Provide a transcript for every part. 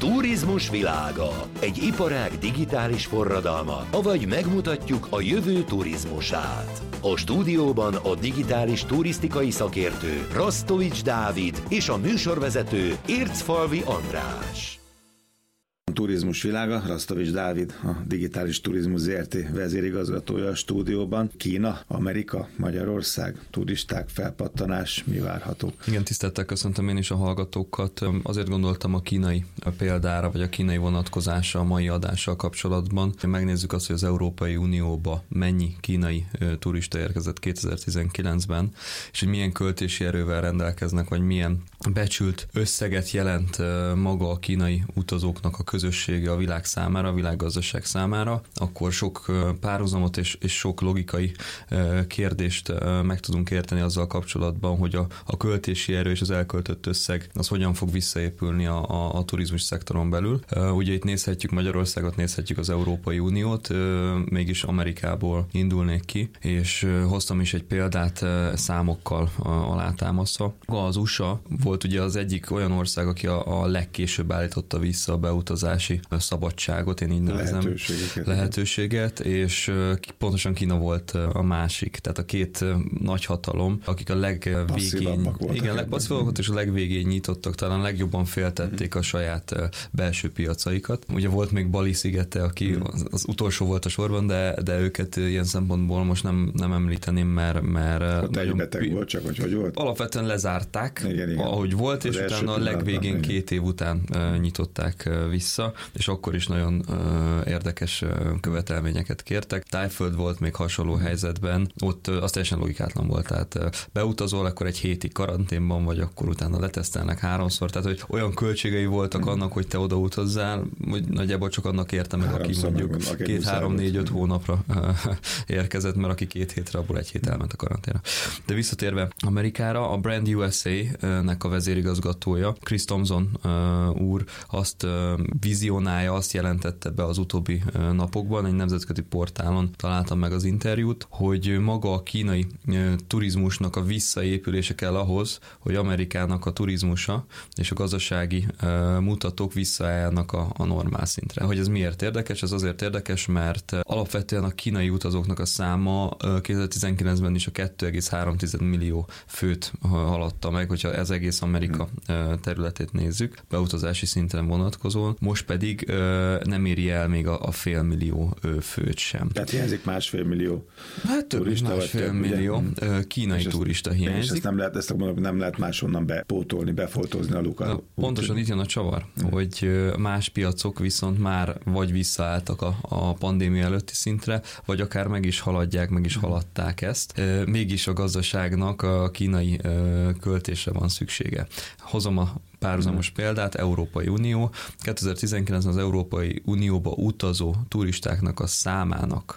Turizmus világa. Egy iparág digitális forradalma, avagy megmutatjuk a jövő turizmusát. A stúdióban a digitális turisztikai szakértő Rasztovics Dávid és a műsorvezető Ércfalvi András. Turizmus világa, Rasztovics Dávid, a Digitális Turizmus Zrt. Vezérigazgatója a stúdióban. Kína, Amerika, Magyarország, turisták, felpattanás, mi várható? Igen, tisztelettel köszöntöm én is a hallgatókat. Azért gondoltam a kínai példára, vagy a kínai vonatkozása a mai adással kapcsolatban. Megnézzük azt, hogy az Európai Unióba mennyi kínai turista érkezett 2019-ben, és hogy milyen költési erővel rendelkeznek, vagy milyen becsült összeget jelent maga a kínai utazóknak a közössége a világ számára, a világgazdaság számára, akkor sok párhuzamot és sok logikai kérdést meg tudunk érteni azzal kapcsolatban, hogy a költési erő és az elköltött összeg az hogyan fog visszaépülni a turizmus szektoron belül. Ugye itt nézhetjük Magyarországot, nézhetjük az Európai Uniót, mégis Amerikából indulnék ki, és hoztam is egy példát számokkal alátámasztva. Az USA volt ugye az egyik olyan ország, aki a legkésőbb állította vissza a beutazási szabadságot, én így nevezem, lehetőséget, és pontosan Kína volt a másik. Tehát a két nagyhatalom, akik a legpasszívabbak és a legvégén nyitottak, talán legjobban féltették a saját belső piacaikat. Ugye volt még Bali szigete, aki az utolsó volt a sorban, de őket ilyen szempontból most nem említeném, mert ott egy beteg volt, csak hogy volt? Alapvetően lezárták, igen. ahogy volt, és utána a legvégén 2 év után nyitották vissza, és akkor is nagyon érdekes követelményeket kértek. Tájföld volt még hasonló helyzetben, ott az teljesen logikátlan volt, tehát beutazol, akkor egy hétig karanténban vagy, akkor utána letesztelnek 3-szor, tehát hogy olyan költségei voltak annak, hogy te oda utazzál, hogy nagyjából csak annak érte meg, aki mondjuk 2-3-4-5 hónapra érkezett, mert aki 2 hétre, abból 1 hét elment a karanténra. De visszatérve Amerikára, a Brand USA-nek a vezérigazgatója, Chris Thompson úr azt vizionálja, azt jelentette be az utóbbi napokban, egy nemzetközi portálon találtam meg az interjút, hogy maga a kínai turizmusnak a visszaépülése kell ahhoz, hogy Amerikának a turizmusa és a gazdasági mutatók visszaálljanak a normál szintre. Hogy ez miért érdekes? Ez azért érdekes, mert alapvetően a kínai utazóknak a száma 2019-ben is a 2,3 millió főt haladta meg, hogyha ez egész Amerika területét nézzük, beutazási szinten vonatkozóan. Most pedig nem éri el még a 500 000 főt sem. Tehát hiányzik 1,5 millió turista, vagy 1,5 millió kínai turista hiányzik. És nem lehet máshonnan bepótolni, befoltozni a lukat. Pontosan itt jön a csavar, hogy más piacok viszont már vagy visszaálltak a pandémia előtti szintre, vagy akár meg is haladták ezt. Mégis a gazdaságnak a kínai költésre van szüksége. Hozom a párhuzamos példát, Európai Unió. 2019-ben az Európai Unióba utazó turistáknak a számának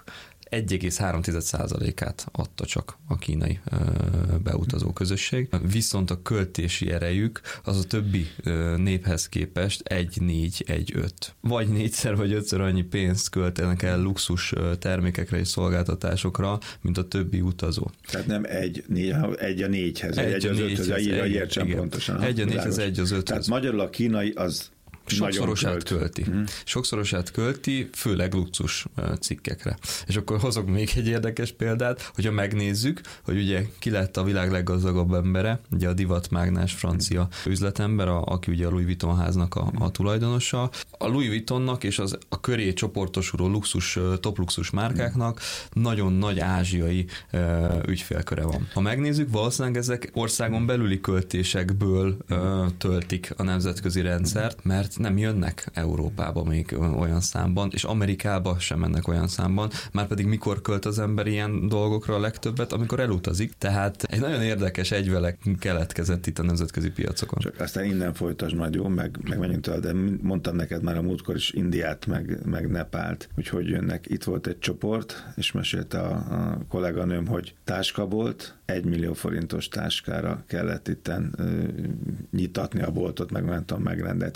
1,3%-át adta csak a kínai beutazó közösség. Viszont a költési erejük az a többi néphez képest 1,4-1,5. Vagy 4-szer vagy 5-ször annyi pénzt költenek el luxus termékekre és szolgáltatásokra, mint a többi utazó. Tehát nem 1 a 4-hez, 1 az 5-höz, értsem pontosan. 1 a 4-hez, 1 az 5-höz. Tehát magyarul a kínai az sokszorosát költi. Sokszorosát költi, főleg luxus cikkekre. És akkor hozok még egy érdekes példát, hogyha megnézzük, hogy ugye ki lett a világ leggazdagabb embere, ugye a divatmágnás francia üzletember, aki ugye a Louis Vuitton háznak a tulajdonosa. A Louis Vuittonnak és a köré csoportosuló top luxus márkáknak nagyon nagy ázsiai ügyfélköre van. Ha megnézzük, valószínűleg ezek országon belüli költésekből töltik a nemzetközi rendszert, mert nem jönnek Európába még olyan számban, és Amerikába sem mennek olyan számban, már pedig mikor költ az ember ilyen dolgokra a legtöbbet, amikor elutazik, tehát egy nagyon érdekes egyvelek keletkezett itt a nemzetközi piacokon. Csak aztán innen folytasd majd, jó, meg menjünk tovább, de mondtam neked már a múltkor is Indiát, meg Nepált, hogy jönnek. Itt volt egy csoport, és mesélte a kolléganőm, hogy táskabolt, 1 millió forintos táskára kellett itten nyitatni a boltot, meg nem tudom megrendelni. Tehát valóban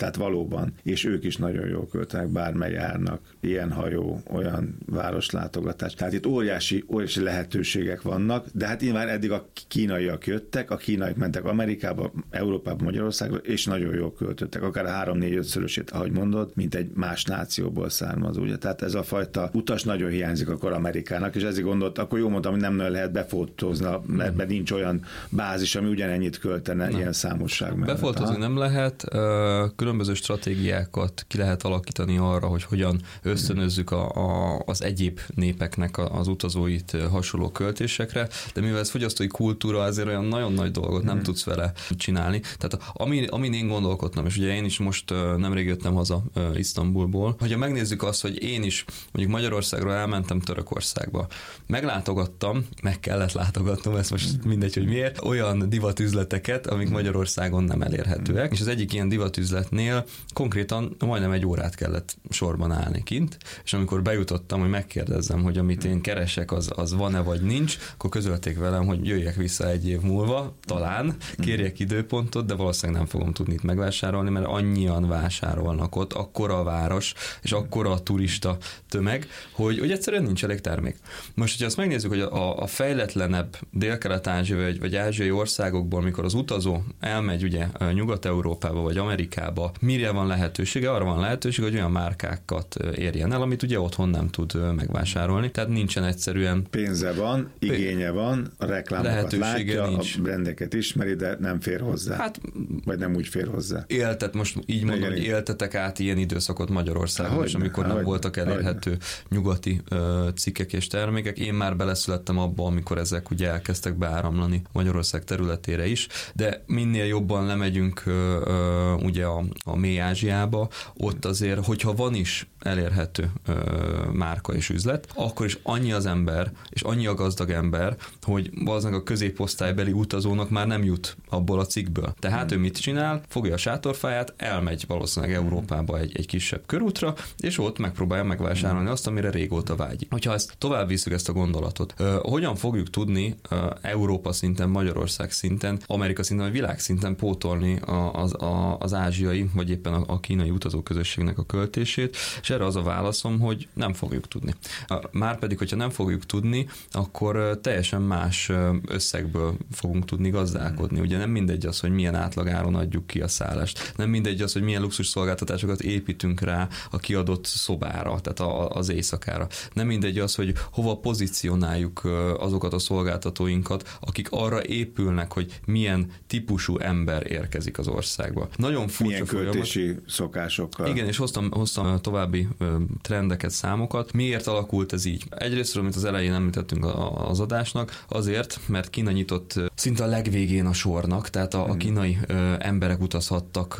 hajóban, és ők is nagyon jól költenek, bármely járnak, ilyen hajó, olyan városlátogatás. Tehát itt óriási lehetőségek vannak, de hát nyilván eddig a kínaiak jöttek, a kínaiak mentek Amerikába, Európába, Magyarországra, és nagyon jól költöttek, akár 3-4-5-szörösét, ahogy mondod, mint egy más nációból származó. Ugye? Tehát ez a fajta utas nagyon hiányzik akkor Amerikának, és ezért gondolt, akkor jól mondtam, hogy nem nagyon lehet befotózni, mert nincs olyan bázis, ami ugyanennyit költene ilyen számosság mellett. Befotózni nem lehet, különböző stratégiákat ki lehet alakítani arra, hogy hogyan ösztönözzük az egyéb népeknek az utazóit hasonló költésekre, de mivel ez fogyasztói kultúra, azért olyan nagyon nagy dolgot nem tudsz vele csinálni. Tehát amin én gondolkodtam, és ugye én is most nemrég jöttem haza Isztambulból, hogyha megnézzük azt, hogy én is mondjuk Magyarországról elmentem Törökországba, meglátogattam, meg kellett látogatnom, ezt most mindegy, hogy miért, olyan divatüzleteket, amik Magyarországon nem elérhetőek, és az egyik ilyen divatüzletnél konkrétan majdnem 1 órát kellett sorban állni kint, és amikor bejutottam, hogy megkérdezzem, hogy amit én keresek, az van-e vagy nincs, akkor közölték velem, hogy jöjjek vissza 1 év múlva, talán, kérjek időpontot, de valószínűleg nem fogom tudni itt megvásárolni, mert annyian vásárolnak ott, akkora a város, és akkora a turista tömeg, hogy egyszerűen nincs elég termék. Most, hogyha azt megnézzük, hogy a fejletlenebb dél-kelet-ázsiai vagy ázsiai országokból, mikor az utazó elmegy ugye Nyugat-Európába vagy Amerikába, mire van lehetősége? Arra van lehetősége, hogy olyan márkákat érjen el, amit ugye otthon nem tud megvásárolni. Tehát nincsen egyszerűen... Pénze van, igénye van, a reklámokat látja, nincs. A brandeket ismeri, de nem fér hozzá. Hát, vagy nem úgy fér hozzá. Most így mondom, hogy éltetek át ilyen időszakot Magyarországon, és amikor nem voltak elérhető nyugati cikkek és termékek. Én már beleszülettem abba, amikor ezek ugye elkezdtek beáramlani Magyarország területére is, de minél jobban lemegyünk ugye a mély Ázsiába, ott azért, hogyha van is elérhető márka és üzlet, akkor is annyi az ember, és annyi a gazdag ember, hogy valószínűleg a középosztálybeli utazónak már nem jut abból a cikkből. Tehát ő mit csinál? Fogja a sátorfáját, elmegy valószínűleg Európába egy kisebb körútra, és ott megpróbálja megvásárolni azt, amire régóta vágyik. Hogyha ezt tovább visszük ezt a gondolatot, hogyan fogjuk tudni Európa szinten, Magyarország szinten, Amerika szinten, vagy világ szinten pótolni az ázsiai, vagy éppen a kínai utazóközösségnek a költését, és erre az a válaszom, hogy nem fogjuk tudni. Márpedig, hogyha nem fogjuk tudni, akkor teljesen más összegből fogunk tudni gazdálkodni. Ugye nem mindegy az, hogy milyen átlagáron adjuk ki a szállást. Nem mindegy az, hogy milyen luxus szolgáltatásokat építünk rá a kiadott szobára, tehát az éjszakára. Nem mindegy az, hogy hova pozícionáljuk azokat a szolgáltatóinkat, akik arra épülnek, hogy milyen típusú ember érkezik az országba. Nagyon furcsa milyen költési szokásokkal. Igen, és hoztam további trendeket, számokat. Miért alakult ez így? Egyrésztről, mint az elején említettünk az adásnak, azért, mert Kína nyitott szinte a legvégén a sornak, tehát a kínai emberek utazhattak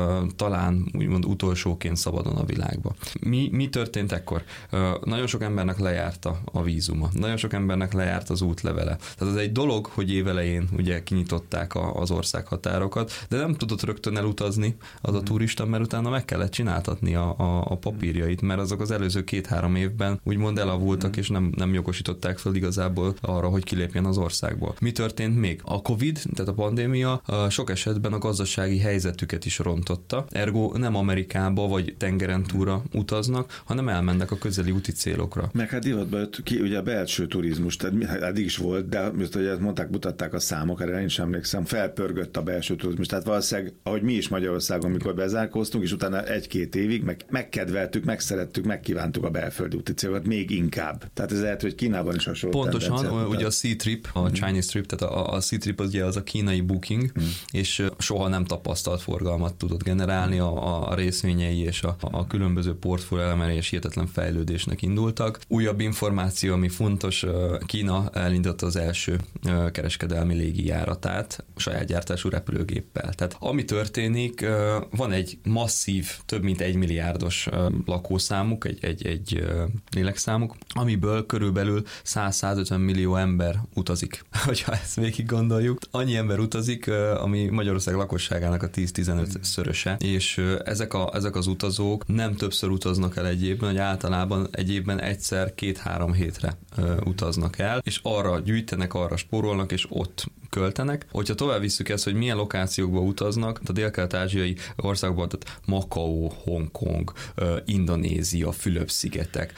talán úgymond utolsóként szabadon a világba. Mi történt ekkor? Nagyon sok embernek lejárta a vízuma, nagyon sok embernek lejárt az útlevele. Tehát az egy dolog, hogy évelején ugye kinyitották az országhatárokat, de nem tudott rögtön elutazni az a turista, mert utána meg kellett csináltatni a papírjait, mert azok az előző 2-3 évben úgymond elavultak, és nem jogosították fel igazából arra, hogy kilépjen az országból. Mi történt még? A Covid, tehát a pandémia sok esetben a gazdasági helyzetüket is rontotta, ergo nem Amerikába vagy tengeren túlra utaznak, hanem elmennek a közeli úti célokra. Meg hát divatba jött ki ugye a belső turizmus, tehát eddig is volt, de most ugye mutatták a számok, erre én is emlékszem, felpörgött a belső turizmus. Tehát valószínűleg, ahogy mi is Magyarországon, mikor bezárkóztunk, és utána 1-2 évig megkedveltük, megszerettük, megkívántuk a belföldi úti célokat még inkább. Tehát ez lehet, hogy Kínában is hasonló. Pontosan, ugye a C-Trip, a Chinese Trip, tehát a C-Trip az ugye az a kínai booking, és soha nem tapasztalt forgalmat tudott generálni, a részvényei és a különböző portfólió elemei és hihetetlen fejlődésnek indultak. Újabb információ, ami fontos, Kína elindította az első kereskedelmi légijáratát saját gyártású repülőgéppel. Tehát ami történik, van egy masszív, több mint 1 milliárdos lakószámuk, egy lélekszámuk, amiből körülbelül 100-150 millió ember utazik, hogyha ezt végig gondoljuk. Annyi ember utazik, ami Magyarország lakosságának a 10-15-szöröse, és ezek az utazók nem többször utaznak el egy évben, hogy általában egy évben egyszer 2-3 hétre utaznak el, és arra gyűjtenek, arra spórolnak, és ott költenek. Hogyha tovább visszük ezt, hogy milyen lokációkba utaznak, a dél-kelet-ázsiai országban, tehát Makao, Hongkong, Indonézia, Fülöp-szigetek.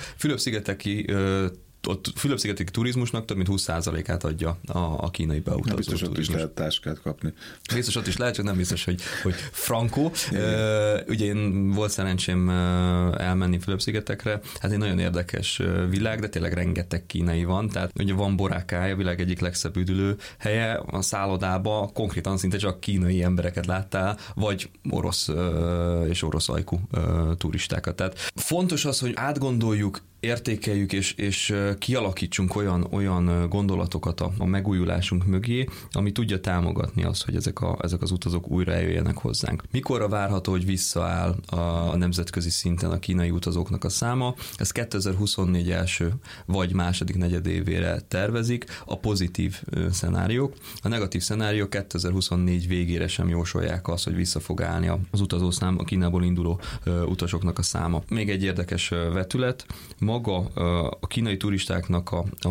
Ott Fülöp-szigeteki turizmusnak több mint 20%-át adja a kínai beutazó biztos turizmus. Biztos ott is lehet táskát kapni. Biztos ott is lehet, csak nem biztos, hogy frankó. Ugye én volt szerencsém elmenni Fülöp-szigetekre, hát egy nagyon érdekes világ, de tényleg rengeteg kínai van, tehát ugye van Boracay, a világ egyik legszebb üdülő helye, a szállodába konkrétan szinte csak kínai embereket láttál, vagy orosz és orosz ajkú turistákat. Tehát fontos az, hogy átgondoljuk, értékeljük és kialakítsunk olyan gondolatokat a megújulásunk mögé, ami tudja támogatni azt, hogy ezek az utazók újra eljöjjenek hozzánk. Mikorra várható, hogy visszaáll a nemzetközi szinten a kínai utazóknak a száma? Ez 2024 első vagy második negyedévére tervezik a pozitív szenáriók. A negatív szenáriók 2024 végére sem jósolják azt, hogy vissza fog állni az utazószám, a Kínából induló utasoknak a száma. Még egy érdekes vetület, maga a kínai turistáknak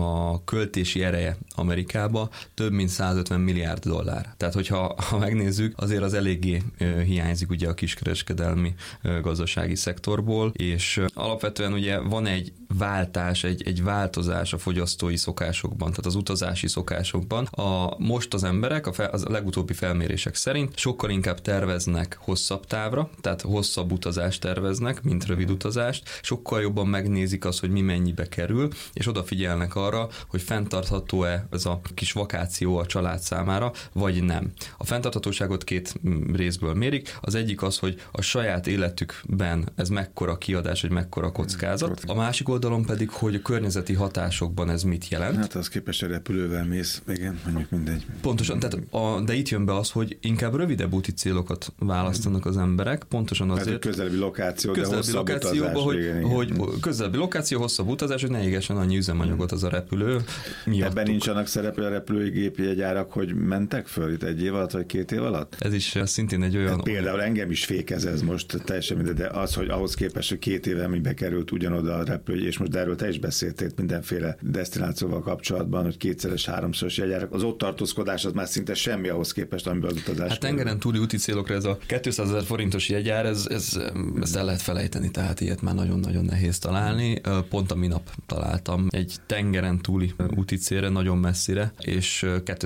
a költési ereje Amerikába több mint 150 milliárd dollár. Tehát, hogyha megnézzük, azért az eléggé hiányzik ugye a kiskereskedelmi gazdasági szektorból, és alapvetően ugye van egy váltás, egy változás a fogyasztói szokásokban, tehát az utazási szokásokban. Most az emberek a legutóbbi felmérések szerint sokkal inkább terveznek hosszabb távra, tehát hosszabb utazást terveznek, mint rövid utazást, sokkal jobban megnézik azt, hogy mi mennyibe kerül, és odafigyelnek arra, hogy fenntartható-e ez a kis vakáció a család számára, vagy nem. A fenntarthatóságot két részből mérik. Az egyik az, hogy a saját életükben ez mekkora kiadás, vagy mekkora kockázat. A másik oldalon pedig, hogy a környezeti hatásokban ez mit jelent. Hát az képest a repülővel mész, igen, mondjuk mindegy. Pontosan, tehát de itt jön be az, hogy inkább rövidebb úti célokat választanak az emberek, pontosan azért. Hát közelebbi lokáció, de hosszabb utazás. Hogy közelebbi lokáció, hosszabb utazás, hogy ne égessen annyi üzemanyagot az a repülő. Miattuk. Ebben nincs annak szereplő a repülői gépjegyárak, hogy mentek föl itt 1 év alatt, vagy 2 év alatt? Ez is szintén egy olyan... Hát például engem is fékez ez most teljesen mindegy, de az, hogy ahhoz képest, hogy 2 éve mibe került ugyanoda a repülő, és most erről te is beszéltél mindenféle desztinációval kapcsolatban, hogy 2-szeres, 3-szoros jegyárak. Az ott tartózkodás az már szinte semmi ahhoz képest, amiben az utazás. Hát tengeren túli úti célokra ez a 200 000 forintos jegyár, ezt el lehet felejteni, tehát ilyet már nagyon-nagyon nehéz találni. Pont a minap találtam egy tengeren túli úti célra, nagyon messzire, és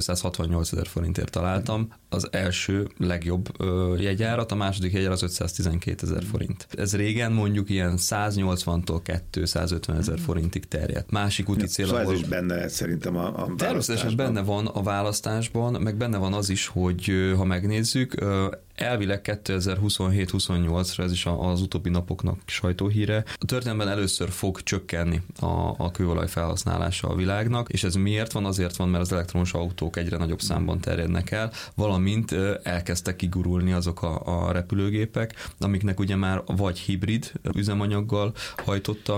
268 000 forintért találtam. Az első legjobb jegyárat, a második jegyár az 512 000 forint. Ez régen mondjuk ilyen 180-tól 250 000 forintig terjedt. Másik úti cél, szóval ez is benne lehet szerintem a természetesen benne van a választásban, meg benne van az is, hogy ha megnézzük, elvileg 2027-28-ra, ez is az utóbbi napoknak sajtóhíre, a történelemben először fog csökkenni a kőolaj felhasználása a világnak, és ez miért van? Azért van, mert az elektromos autók egyre nagyobb számban terjednek el, valamint elkezdtek kigurulni azok a repülőgépek, amiknek ugye már vagy hibrid üzemanyaggal hajtotta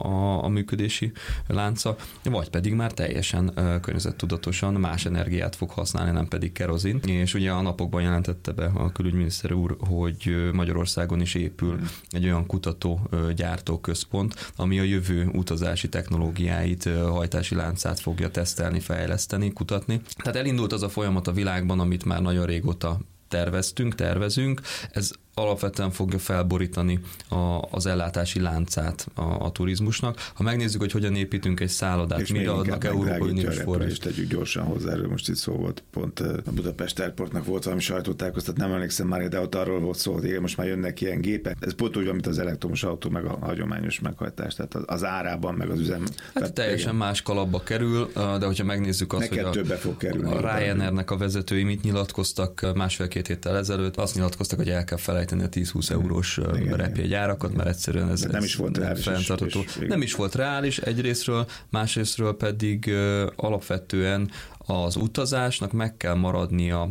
a működési lánca, vagy pedig már teljesen környezettudatosan más energiát fog használni, nem pedig kerozin. És ugye a napokban jelentette be a külügyminiszter úr, hogy Magyarországon is épül egy olyan kutató-gyártó központ, ami a jövő utazási technológiáit, hajtási láncát fogja tesztelni, fejleszteni, kutatni. Tehát elindult az a folyamat a világban, amit már nagyon régóta tervezünk. Ez alapvetően fogja felborítani az ellátási láncát a turizmusnak. Ha megnézzük, hogy hogyan építünk egy szállodát, és mire adnak Európai Uniós forrást. Tegyük gyorsan hozzá, erről most itt szó volt. Pont a Budapest Airportnak volt valami sajtótájékoztat, nem emlékszem már, de ott arról volt szó, hogy igen, most már jönnek ilyen gépek. Ez pont úgy van, mint az elektromos autó, meg a hagyományos meghajtás. Tehát az árában, meg az üzem. Hát teljesen más kalapba kerül, de hogyha megnézzük azt, neked hogy többe fog kerülni. A Ryanairnek a vezetői mit nyilatkoztak 1,5-2 héttel ezelőtt, azt nyilatkoztak, hogy el kell felejteni a 10-20 eurós repjegyárakat, mert egyszerűen ez nem is volt reális. Nem is volt reális egyrészről, másrészről pedig alapvetően az utazásnak meg kell maradnia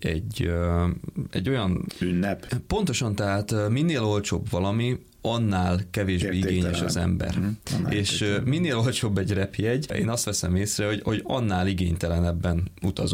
egy olyan ünnep. Pontosan, tehát minél olcsóbb valami, annál kevésbé igényes az ember. És minél olcsóbb egy repjegy, én azt veszem észre, hogy annál igénytelenebben utazunk.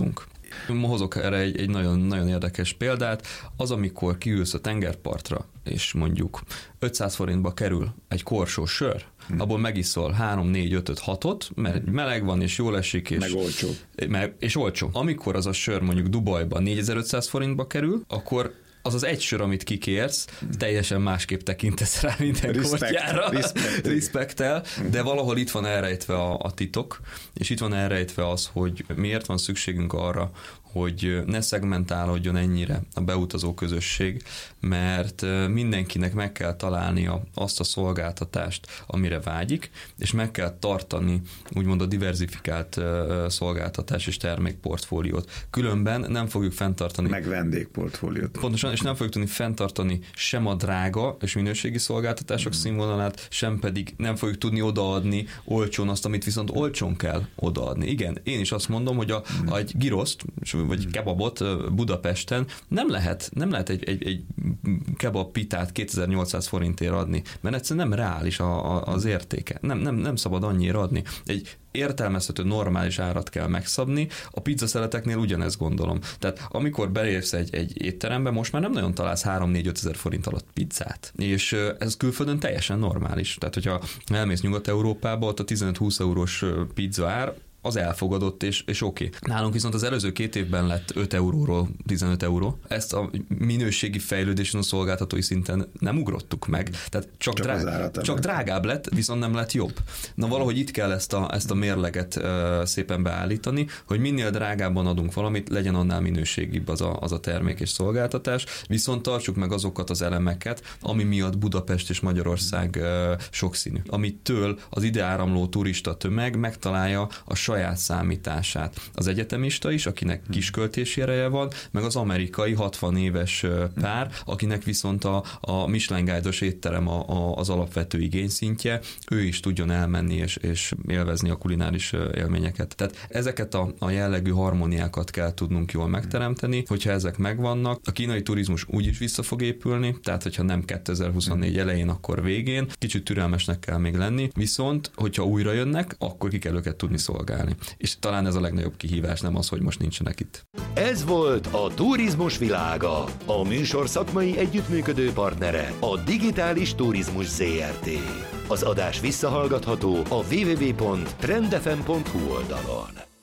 Hozok erre egy nagyon, nagyon érdekes példát. Az, amikor kiülsz a tengerpartra, és mondjuk 500 forintba kerül egy korsó sör, abból megiszol 3, 4, 5, 6-ot, mert meleg van, és jól esik, és olcsó. És olcsó. Amikor az a sör mondjuk Dubajban 4500 forintba kerül, akkor az egy sör, amit kikérsz, teljesen másképp tekintesz rá minden kortyára. Respektel, de valahol itt van elrejtve a titok, és itt van elrejtve az, hogy miért van szükségünk arra, hogy ne szegmentálódjon ennyire a beutazó közösség, mert mindenkinek meg kell találnia azt a szolgáltatást, amire vágyik, és meg kell tartani úgymond a diverzifikált szolgáltatás és termékportfóliót. Különben nem fogjuk fenntartani. Meg vendégportfóliót. Pontosan, és nem fogjuk tudni fenntartani sem a drága és minőségi szolgáltatások színvonalát, sem pedig nem fogjuk tudni odaadni olcsón azt, amit viszont olcsón kell odaadni. Igen, én is azt mondom, hogy egy gyroszt, vagy kebabot Budapesten nem lehet egy kebab pitát 2800 forintért adni, mert egyszerűen nem reális az értéke. Nem szabad annyira adni. Egy értelmezhető, normális árat kell megszabni. A pizzaszeleteknél ugyanezt gondolom. Tehát amikor belépsz egy étterembe, most már nem nagyon találsz 3-4-5 ezer forint alatt pizzát. És ez külföldön teljesen normális. Tehát, hogyha elmész Nyugat-Európába, ott a 15-20 eurós pizza ár, az elfogadott, és oké. Nálunk viszont az előző 2 évben lett 5 euróról 15 euró. Ezt a minőségi fejlődésen a szolgáltatói szinten nem ugrottuk meg. Tehát csak drágább lett, viszont nem lett jobb. Na valahogy itt kell ezt a mérleget szépen beállítani, hogy minél drágábban adunk valamit, legyen annál minőségibb az a termék és szolgáltatás, viszont tartsuk meg azokat az elemeket, ami miatt Budapest és Magyarország sokszínű. Amitől az ide áramló turista tömeg megtalálja a saját számítását. Az egyetemista is, akinek kisköltési ereje van, meg az amerikai 60 éves pár, akinek viszont a Michelin Guide-os étterem az alapvető igényszintje, ő is tudjon elmenni és élvezni a kulináris élményeket. Tehát ezeket a jellegű harmóniákat kell tudnunk jól megteremteni, hogyha ezek megvannak, a kínai turizmus úgyis vissza fog épülni, tehát hogyha nem 2024 elején, akkor végén, kicsit türelmesnek kell még lenni, viszont hogyha újra jönnek, akkor ki kell őket tudni szolgálni. És talán ez a legnagyobb kihívás, nem az, hogy most nincsenek itt. Ez volt a Turizmus világa. A műsor szakmai együttműködő partnere a Digitális Turizmus ZRT. Az adás visszahallgatható a www.trendfm.hu oldalon.